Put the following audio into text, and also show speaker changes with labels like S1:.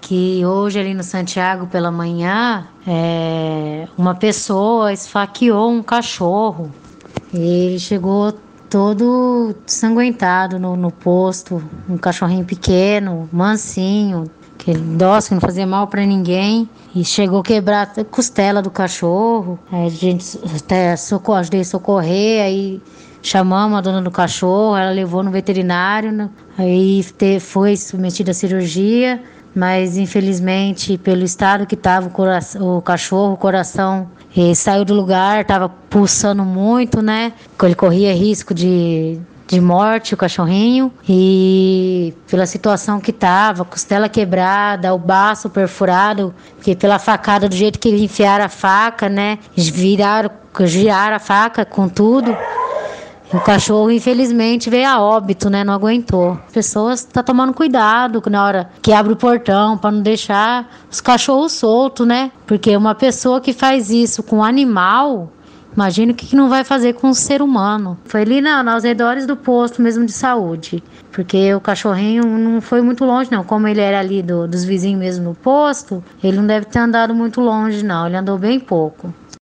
S1: que hoje ali no Santiago pela manhã, uma pessoa esfaqueou um cachorro. Ele chegou todo ensanguentado no posto, um cachorrinho pequeno, mansinho, que dócil, não fazia mal para ninguém. E chegou a quebrar a costela do cachorro. Aí a gente até ajudei a socorrer, aí chamamos a dona do cachorro, ela levou no veterinário, né? Aí foi submetida à cirurgia, mas infelizmente pelo estado que estava o cachorro, o coração saiu do lugar, estava pulsando muito, né? Ele corria risco de morte, o cachorrinho, e pela situação que estava, costela quebrada, o baço perfurado, porque pela facada, do jeito que enfiaram a faca, né? Giraram a faca com tudo. O cachorro, infelizmente, veio a óbito, né? Não aguentou. As pessoas estão tomando cuidado na hora que abre o portão para não deixar os cachorros soltos, né? Porque uma pessoa que faz isso com um animal, imagina o que não vai fazer com um ser humano. Foi ali nos redores do posto mesmo de saúde. Porque o cachorrinho não foi muito longe, não. Como ele era ali dos vizinhos mesmo no posto, ele não deve ter andado muito longe, não. Ele andou bem pouco.